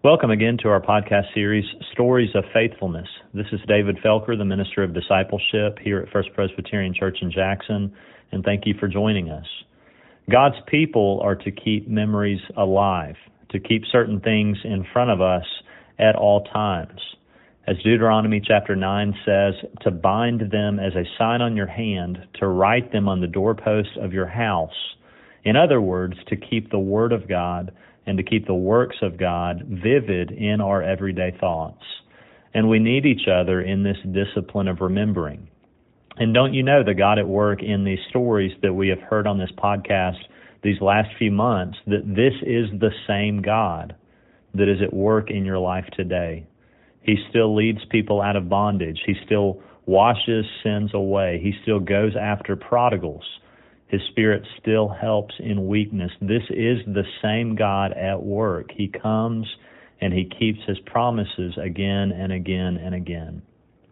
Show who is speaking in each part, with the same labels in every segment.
Speaker 1: Welcome again to our podcast series, Stories of Faithfulness. This is David Felker, the Minister of Discipleship here at First Presbyterian Church in Jackson, and thank you for joining us. God's people are to keep memories alive, to keep certain things in front of us at all times. As Deuteronomy chapter 9 says, to bind them as a sign on your hand, to write them on the doorposts of your house. In other words, to keep the Word of God and to keep the works of God vivid in our everyday thoughts. And we need each other in this discipline of remembering. And don't you know the God at work in these stories that we have heard on this podcast these last few months, that this is the same God that is at work in your life today. He still leads people out of bondage. He still washes sins away. He still goes after prodigals. His Spirit still helps in weakness. This is the same God at work. He comes and He keeps His promises again and again and again.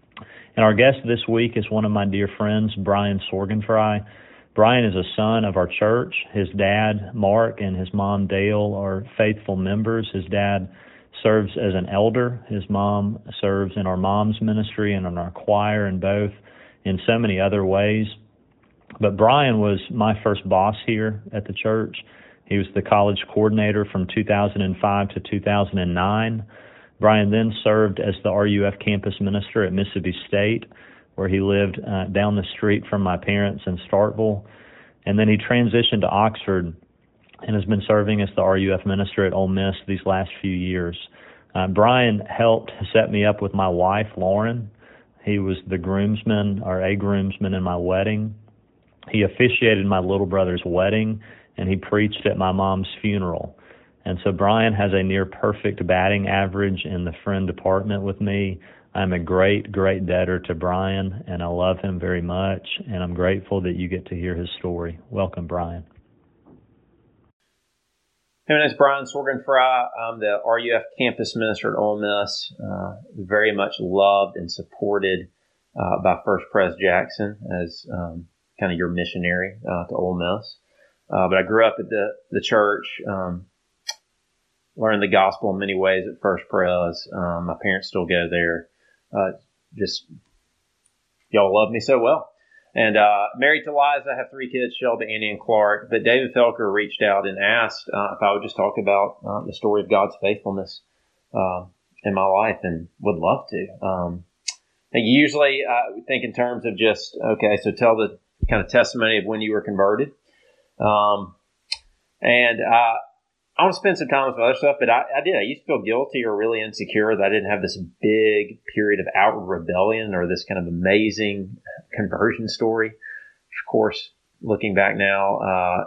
Speaker 1: And our guest this week is one of my dear friends, Brian Sorgenfrey. Brian is a son of our church. His dad, Mark, and his mom, Dale, are faithful members. His dad serves as an elder. His mom serves in our mom's ministry and in our choir and both in so many other ways. But Brian was my first boss here at the church. He was the college coordinator from 2005 to 2009. Brian then served as the RUF campus minister at Mississippi State, where he lived down the street from my parents in Starkville. And then he transitioned to Oxford and has been serving as the RUF minister at Ole Miss these last few years. Brian helped set me up with my wife, Lauren. He was the groomsman, or a groomsman, in my wedding. He officiated my little brother's wedding, and he preached at my mom's funeral. And so Brian has a near perfect batting average in the friend department with me. I'm a great, great debtor to Brian, and I love him very much, and I'm grateful that you get to hear his story. Welcome, Brian.
Speaker 2: Hey, my name is Brian Sorgenfrey. I'm the RUF campus minister at Ole Miss. Very much loved and supported by First Pres Jackson as kind of your missionary to Ole Miss. But I grew up at the church, learned the gospel in many ways at First Pres. My parents still go there. Just y'all love me so well. And married to Liza, I have 3 kids, Shelby, Annie, and Clark. But David Felker reached out and asked if I would just talk about the story of God's faithfulness in my life, and would love to. I think usually we think in terms of just, okay, so tell the kind of testimony of when you were converted. And I want to spend some time with other stuff, but I did. I used to feel guilty or really insecure that I didn't have this big period of outward rebellion or this kind of amazing conversion story. Of course, looking back now,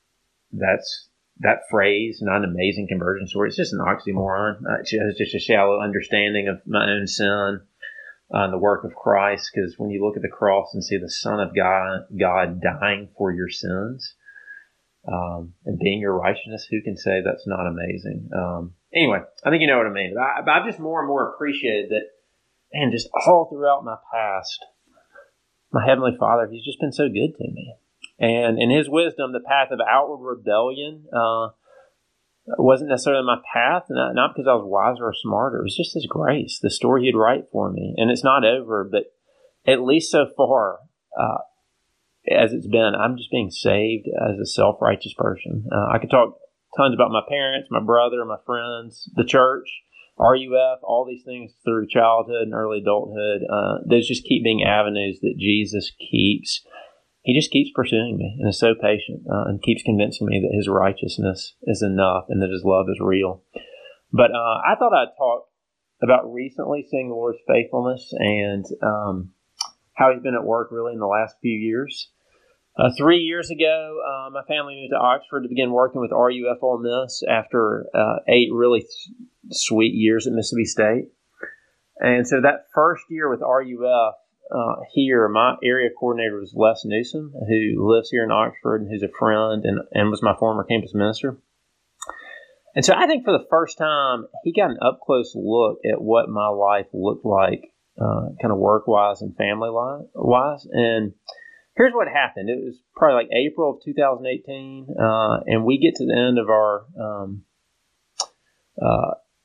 Speaker 2: that phrase, not an amazing conversion story, it's just an oxymoron. It's just a shallow understanding of my own sin and the work of Christ, because when you look at the cross and see the Son of God dying for your sins, and being your righteousness, who can say that's not amazing? Anyway, I think you know what I mean. But I've just more and more appreciated that, man, just all throughout my past, my Heavenly Father, He's just been so good to me. And in His wisdom, the path of outward rebellion wasn't necessarily my path, not because I was wiser or smarter. It was just His grace, the story He'd write for me. And it's not over, but at least so far, as it's been, I'm just being saved as a self-righteous person. I could talk tons about my parents, my brother, my friends, the church, RUF, all these things through childhood and early adulthood. Those just keep being avenues that Jesus keeps. He just keeps pursuing me and is so patient and keeps convincing me that His righteousness is enough and that His love is real. But I thought I'd talk about recently seeing the Lord's faithfulness and how He's been at work really in the last few years. 3 years ago, my family moved to Oxford to begin working with RUF Ole Miss after 8 really sweet years at Mississippi State. And so that first year with RUF here, my area coordinator was Les Newsom, who lives here in Oxford and who's a friend and was my former campus minister. And so I think for the first time, he got an up-close look at what my life looked like, kind of work-wise and family-wise. And here's what happened. It was probably like April of 2018, and we get to the end of our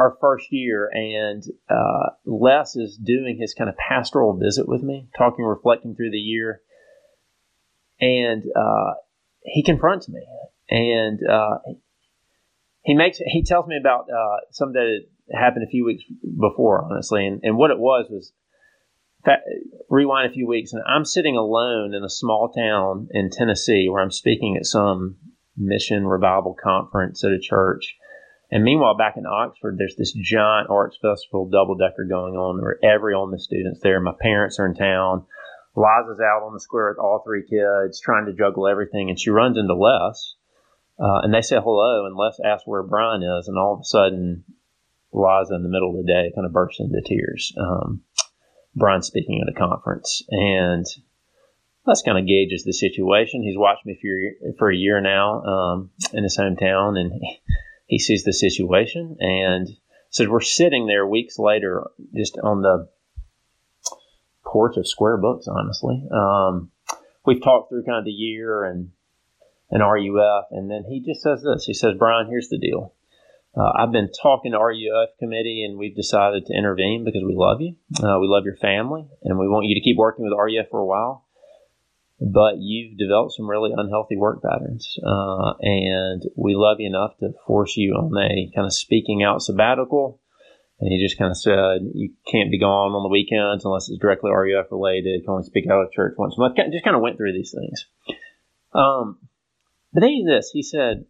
Speaker 2: our first year, and Les is doing his kind of pastoral visit with me, talking, reflecting through the year, and he confronts me, and he tells me about something that had happened a few weeks before, honestly, and what it was rewind a few weeks, and I'm sitting alone in a small town in Tennessee where I'm speaking at some mission revival conference at a church. And meanwhile, back in Oxford, there's this giant arts festival double-decker going on where every Ole Miss student's there. My parents are in town. Liza's out on the square with all three kids, trying to juggle everything. And she runs into Les, and they say hello, and Les asks where Brian is. And all of a sudden, Liza, in the middle of the day, kind of bursts into tears. Brian's speaking at a conference. And Les kind of gauges the situation. He's watched me for a year now in his hometown, and he sees the situation, and so we're sitting there weeks later, just on the porch of Square Books, honestly. We've talked through kind of the year and RUF, and then he just says this. He says, Brian, here's the deal. I've been talking to RUF committee, and we've decided to intervene because we love you. We love your family, and we want you to keep working with RUF for a while. But you've developed some really unhealthy work patterns, and we love you enough to force you on a kind of speaking out sabbatical. And he just kind of said, you can't be gone on the weekends unless it's directly RUF related. You can only speak out of church once a month. Just kind of went through these things. But then he said,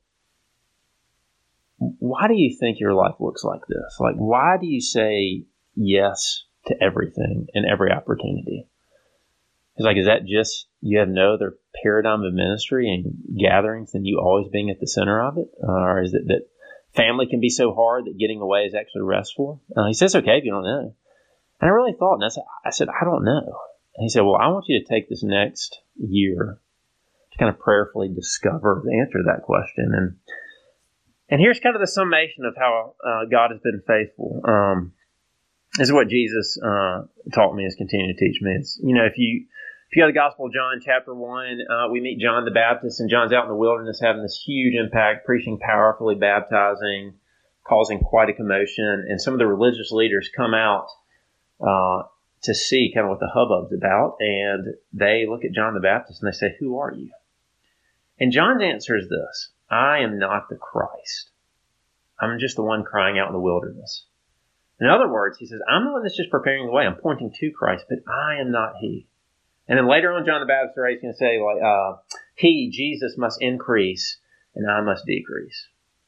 Speaker 2: why do you think your life looks like this? Like, why do you say yes to everything and every opportunity? He's like, is that just you have no other paradigm of ministry and gatherings than you always being at the center of it? Or is it that family can be so hard that getting away is actually restful? He says, okay, if you don't know. And I really thought, and I said, I don't know. And he said, well, I want you to take this next year to kind of prayerfully discover the answer to that question. And here's kind of the summation of how God has been faithful. This is what Jesus taught me, has continued to teach me. It's, if you go to the Gospel of John, chapter 1, we meet John the Baptist, and John's out in the wilderness having this huge impact, preaching powerfully, baptizing, causing quite a commotion. And some of the religious leaders come out to see kind of what the hubbub's about, and they look at John the Baptist and they say, who are you? And John's answer is this: I am not the Christ. I'm just the one crying out in the wilderness. In other words, he says, I'm the one that's just preparing the way. I'm pointing to Christ, but I am not he. And then later on, John the Baptist, he's going to say, he, Jesus, must increase and I must decrease.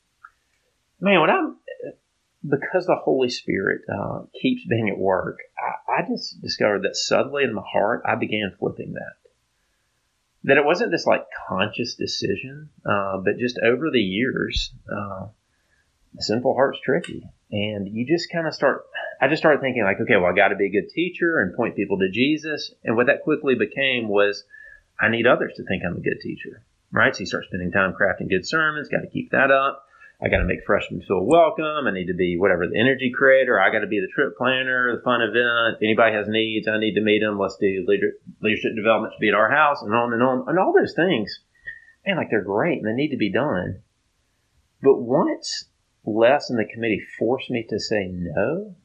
Speaker 2: Man, because the Holy Spirit keeps being at work, I just discovered that subtly in my heart, I began flipping that. That it wasn't this conscious decision, but just over the years, the sinful heart's tricky. And you just kind of I just started thinking okay, well, I got to be a good teacher and point people to Jesus. And what that quickly became was, I need others to think I'm a good teacher, right? So you start spending time crafting good sermons, got to keep that up. I got to make freshmen feel welcome. I need to be the energy creator. I got to be the trip planner, the fun event. If anybody has needs, I need to meet them. Let's do leadership development to be at our house, and on and on. And all those things, man, they're great and they need to be done. But once Les and the committee forced me to say no,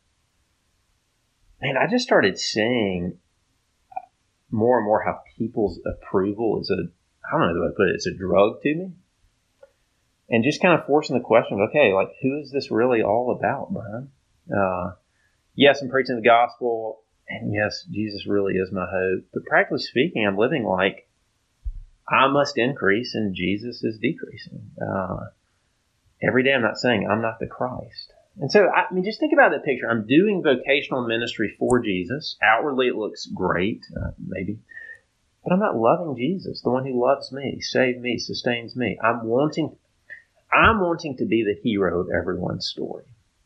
Speaker 2: man, I just started seeing more and more how people's approval is I don't know the way to put it, it's a drug to me. And just kind of forcing the question of, okay, who is this really all about, Brian? Yes, I'm preaching the gospel, and yes, Jesus really is my hope. But practically speaking, I'm living like I must increase and Jesus is decreasing. Every day I'm not saying I'm not the Christ. And so, just think about that picture. I'm doing vocational ministry for Jesus. Outwardly, it looks great, maybe. But I'm not loving Jesus, the one who loves me, saved me, sustains me. I'm wanting to be the hero of everyone's story.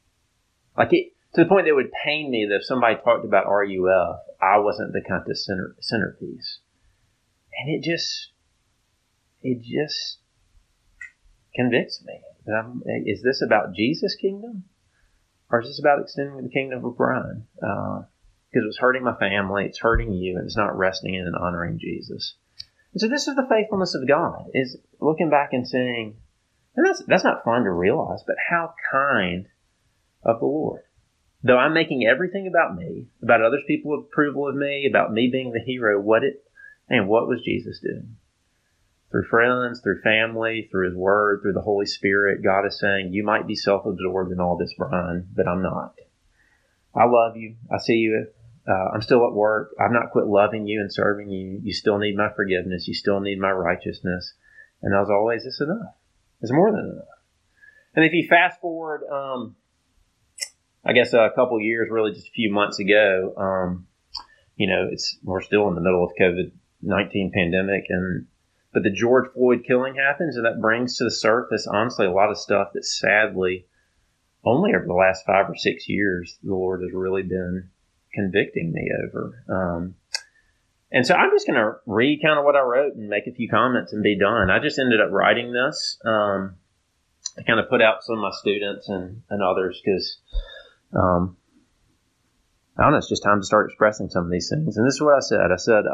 Speaker 2: To the point that it would pain me that if somebody talked about RUF, I wasn't the kind of centerpiece. And it just convicts me. Is this about Jesus' kingdom? Or is this about extending the kingdom of Brian? Because it's hurting my family, it's hurting you, and it's not resting in and honoring Jesus. And so this is the faithfulness of God, is looking back and saying, and that's not fun to realize, but how kind of the Lord. Though I'm making everything about me, about other people's approval of me, about me being the hero, what was Jesus doing? Through friends, through family, through His Word, through the Holy Spirit, God is saying, you might be self-absorbed in all this, Brian, but I'm not. I love you. I see you. I'm still at work. I've not quit loving you and serving you. You still need my forgiveness. You still need my righteousness. And as always, it's enough. It's more than enough. And if you fast forward, I guess a couple of years, really just a few months ago, we're still in the middle of COVID-19 pandemic, but the George Floyd killing happens, and that brings to the surface, honestly, a lot of stuff that sadly, only over the last 5 or 6 years, the Lord has really been convicting me over. And so I'm just going to read kind of what I wrote and make a few comments and be done. I just ended up writing this to kind of put out some of my students and others because I don't know, it's just time to start expressing some of these things. And this is what I said. I said,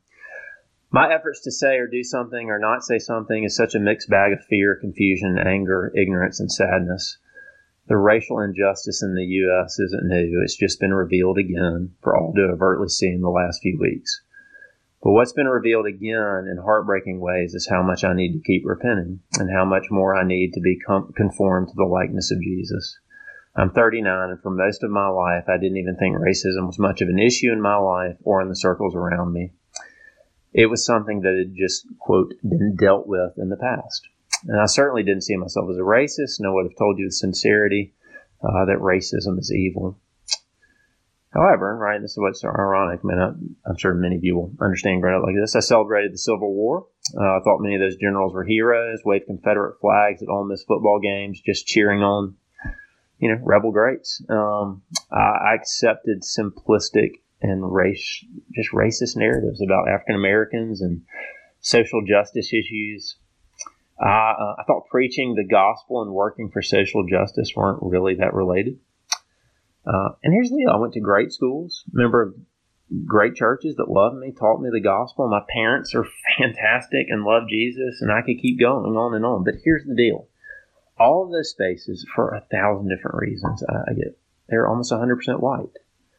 Speaker 2: my efforts to say or do something or not say something is such a mixed bag of fear, confusion, anger, ignorance, and sadness. The racial injustice in the U.S. isn't new. It's just been revealed again for all to overtly see in the last few weeks. But what's been revealed again in heartbreaking ways is how much I need to keep repenting and how much more I need to be conformed to the likeness of Jesus. I'm 39, and for most of my life, I didn't even think racism was much of an issue in my life or in the circles around me. It was something that had just, quote, been dealt with in the past. And I certainly didn't see myself as a racist, and I would have told you with sincerity that racism is evil. However, right, this is what's ironic. I'm sure many of you will understand growing up like this. I celebrated the Civil War. I thought many of those generals were heroes, waved Confederate flags at Ole Miss football games, just cheering on rebel greats. I accepted simplistic and racist narratives about African Americans and social justice issues. I thought preaching the gospel and working for social justice weren't really that related. And here's the deal. I went to great schools, member of great churches that loved me, taught me the gospel. My parents are fantastic and love Jesus, and I could keep going on and on. But here's the deal. All of those spaces, for 1,000 different reasons, they're almost 100% white.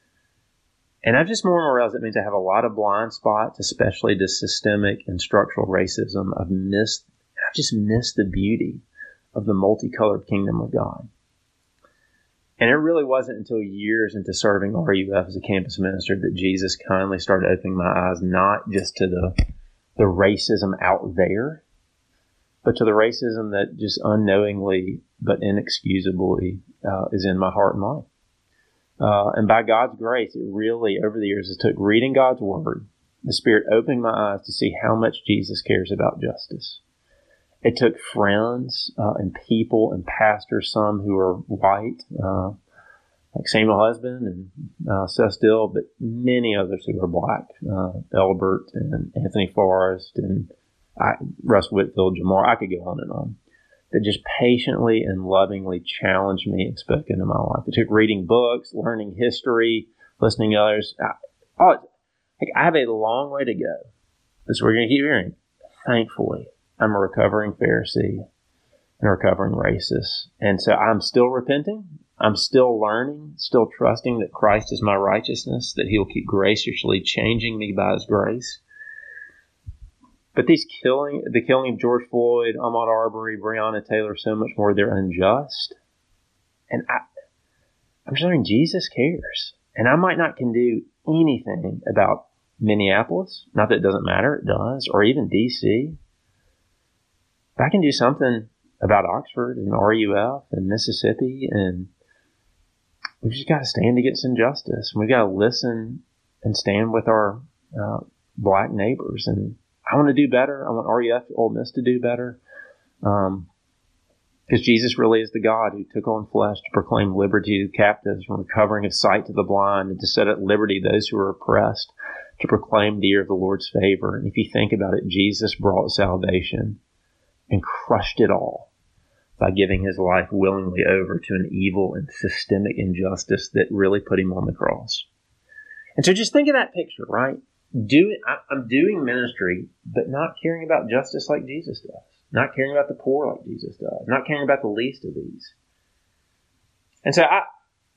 Speaker 2: And I've just more and more realized it means I have a lot of blind spots, especially to systemic and structural racism. I've just missed the beauty of the multicolored kingdom of God. And it really wasn't until years into serving RUF as a campus minister that Jesus kindly started opening my eyes, not just to the racism out there, but to the racism that just unknowingly but inexcusably is in my heart and life. And by God's grace, it really, over the years, it took reading God's Word, the Spirit opening my eyes to see how much Jesus cares about justice. It took friends and people and pastors, some who are white, like Samuel Husband and Seth Dill, but many others who are black, Elbert and Anthony Forrest and Russ Whitfield, Jamar. I could go on and on. That just patiently and lovingly challenged me and spoke into my life. It took reading books, learning history, listening to others. I have a long way to go. That's what we're going to keep hearing. Thankfully, I'm a recovering Pharisee and a recovering racist. And so I'm still repenting. I'm still learning, still trusting that Christ is my righteousness, that He'll keep graciously changing me by His grace. But the killing of George Floyd, Ahmaud Arbery, Breonna Taylor, so much more, they're unjust. And I'm just learning Jesus cares. And I might not can do anything about Minneapolis. Not that it doesn't matter, it does. Or even D.C. But I can do something about Oxford and RUF and Mississippi. And we've just got to stand against injustice. We've got to listen and stand with our black neighbors. And I want to do better. I want RUF, Ole Miss to do better. Because Jesus really is the God who took on flesh to proclaim liberty to the captives and recovering of sight to the blind and to set at liberty those who are oppressed, to proclaim the year of the Lord's favor. And if you think about it, Jesus brought salvation and crushed it all by giving His life willingly over to an evil and systemic injustice that really put Him on the cross. And so just think of that picture, right? I'm doing ministry, but not caring about justice like Jesus does. Not caring about the poor like Jesus does. Not caring about the least of these. And so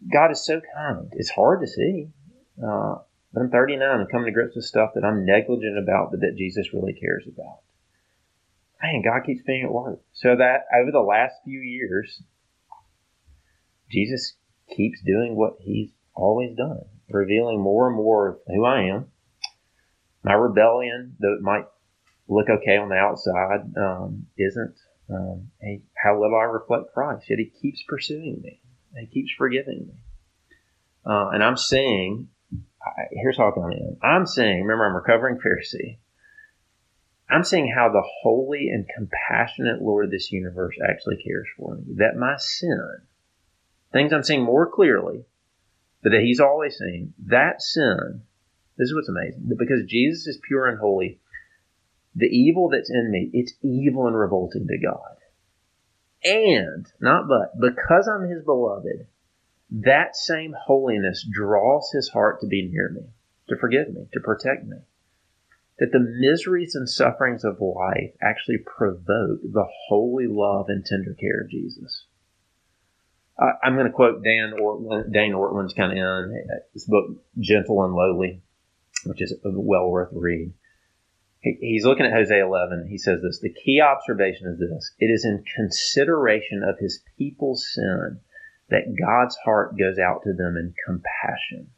Speaker 2: God is so kind. It's hard to see. But I'm 39 and coming to grips with stuff that I'm negligent about, but that Jesus really cares about. Man, God keeps being at work. So that over the last few years, Jesus keeps doing what he's always done, revealing more and more of who I am. My rebellion, though it might look okay on the outside, isn't. How little I reflect Christ, yet he keeps pursuing me. He keeps forgiving me. And I'm seeing, here's how I am. I'm seeing, remember, I'm a recovering Pharisee. I'm seeing how the holy and compassionate Lord of this universe actually cares for me. That my sin, things I'm seeing more clearly, but that he's always seen, that sin, this is what's amazing, that because Jesus is pure and holy, the evil that's in me, it's evil and revolting to God. And, not but, because I'm his beloved, that same holiness draws his heart to be near me, to forgive me, to protect me. That the miseries and sufferings of life actually provoke the holy love and tender care of Jesus. I'm going to quote Dane Ortland's kind of in this book, Gentle and Lowly, which is well worth a read. He's looking at Hosea 11. He says this, the key observation is this: it is in consideration of his people's sin that God's heart goes out to them in compassion.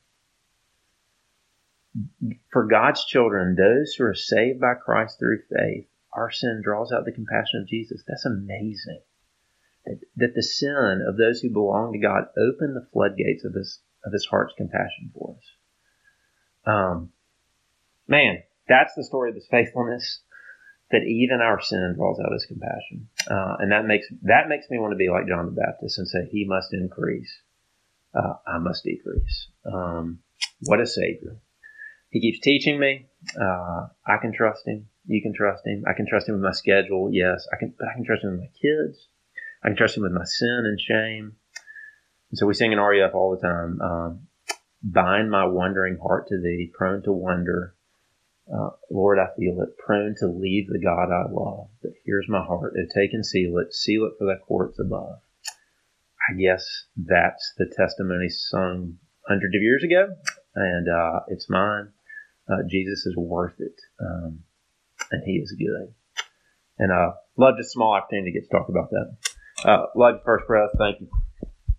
Speaker 2: For God's children, those who are saved by Christ through faith, our sin draws out the compassion of Jesus. That's amazing. That the sin of those who belong to God open the floodgates of his heart's compassion for us. Man, that's the story of his faithfulness, that even our sin draws out his compassion. And that makes me want to be like John the Baptist and say, he must increase. I must decrease. What a Savior. He keeps teaching me. I can trust him. You can trust him. I can trust him with my schedule. Yes, I can trust him with my kids. I can trust him with my sin and shame. And so we sing in REF all the time. Bind my wandering heart to thee, prone to wonder. Lord, I feel it, prone to leave the God I love. But here's my heart. Oh, take and seal it for thy courts above. I guess that's the testimony sung hundreds of years ago, and it's mine. Jesus is worth it, and he is good. And love just a small opportunity to get to talk about that. Love you, First Pres. Thank you.